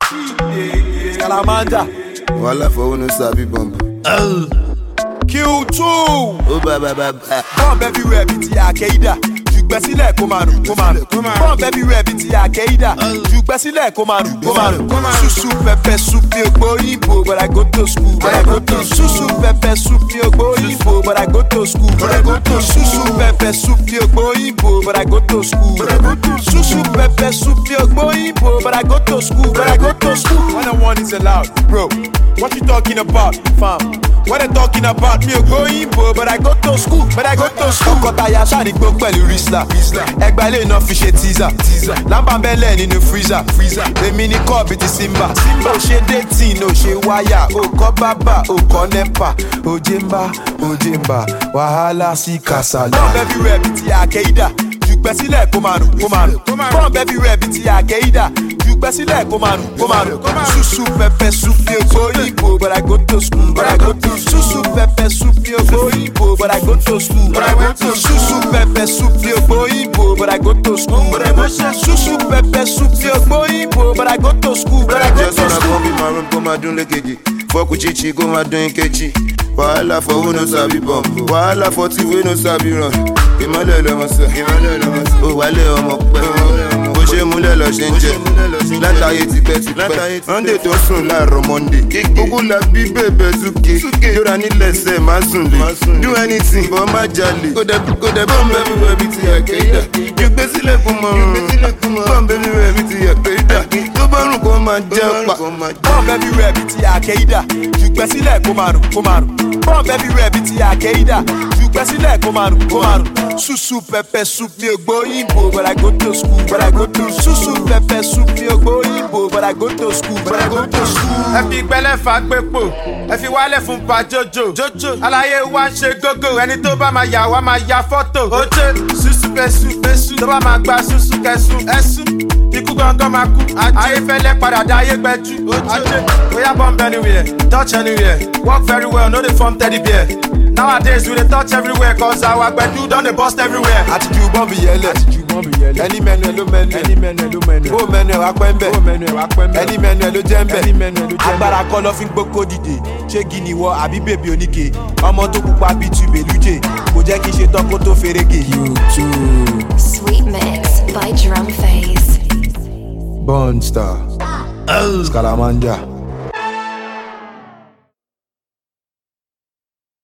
Scaramanga. Walla for no sabi bomb. Q2. Oh ba. Bomb everywhere biti Al-Qaeda. Jùgbẹ́ sílẹ̀ kó máa rùn. Bomb everywhere biti Al-Qaeda. Jùgbẹ́ sílẹ̀ kó máa rùn. Susu pepper soup mi ò gbọ́ Igbo, but I go to school. Susu pepper soup mi ò gbọ́ Igbo, but I go to school. Susu pepper soup mi ò gbọ́ Igbo, but I go to school. Susu pepper soup mi ò gbọ́ Igbo, but I go to school. When I want is allowed, bro. What you talking about, fam? What they talking about? Me go Igbo, but I go to school. Kọ́tà ya ṣáà ní gbó pẹ̀lú Rizla. Ẹgbẹ́ ilé iná fi ṣe teaser. Lámbà bẹ́lẹ̀ nínú freezer. Èmi ní kọ́ọ̀bì ti Simba. Ó ṣe dating, ó ṣe wáyà. Ó kọ́ bábà, ó kọ́ nepa. Òjé ń bá, wàhálà sí kàsálà. Bomb everywhere bí ti Al-Qaeda. Jùgbẹ́ sílẹ̀ kó máa rùn. Bomb everywhere bí ti Al-Qaeda. Jùgbẹ́ sílẹ̀ kó máa rùn. Susu pepper soup mi ò gbọ́ Igbo, but I go to school. Susu pepper soup mi ò gbọ́ Igbo, but I go to school. Susu pepper soup mi ò gbọ́ Igbo, but I go to school. Susu pepper soup mi ò gbọ́ Igbo, but I go to school. Just wanna go be my room, go my dun lekeji. Fuck with chichi, go my dun kechi. Wahala for who no sabi bomb. Wahala for ti we no sabi run. Ìmọ̀lẹ̀ lọ́mọ sọ. Ó wálé ọmọ pẹ́. Bó ṣe múlẹ̀ lọ ṣe ń jẹ. Látàyè tipẹ́. Monday tó sùn láàárọ̀ Monday. Ogun la bí bèbè súkè. Yóra nílẹ̀ṣẹ̀ máa sùn lè. Do anything but má jalè. Kò dẹ̀ bomb everywhere bí ti Al-Qaeda. Jùgbé sílẹ̀ fún mọ́. Bomb everywhere bí ti Al-Qaeda. Tó bá rùn kó máa jẹ́ pa. Bomb everywhere bí ti Al-Qaeda. Jùgbẹ́ sílẹ̀ kó máa rùn. Bomb everywhere bí ti Al-Qaeda. Jùgbẹ́ sílẹ̀ kó máa rùn. Susu pepper soup mi ò gbọ́ Igbo, but I go to school. Susu pepper soup mi ò gbọ́ Igbo, but I go to school. Ẹ fi gbẹ́lẹ́ fa gbépo, ẹ fi wálẹ̀ fún pa jojo. Aláyé wa ń ṣe gógó, ẹni tó bá máa yà wá máa ya fọ́tò. Oje susu pẹ̀sù, tó bá máa gba susu kẹsùn ẹ̀sùn. Ikú gangan máa kú, ayé fẹ́lẹ́ padà dá ayé gbẹ́jú. Oje bóyá bomb anywhere, touch anywhere, work very well, no dey form teddy bear. Nowadays we dey touch everywhere, cause our gbedu don dey bust everywhere. Àti ju bọ́m̀bì yẹlẹ̀. Ẹni mẹ́nu ẹ̀ ló mẹ́nu. Bó mẹ́nu ẹ̀ wá pẹ́ ń bẹ̀. Ẹni mẹ́nu ẹ̀ ló jẹ́ ń bẹ̀. Agbára kọ́ lọ fi ń gbókó dìde. Ṣé gini wọ àbí bèbí oníke? Ọmọ tó pupa bíi tu bèlújè. Kò jẹ́ kí n ṣe tán kó tó ferege. Sweet mix by Drum Phase. Born Star. Scaramanga.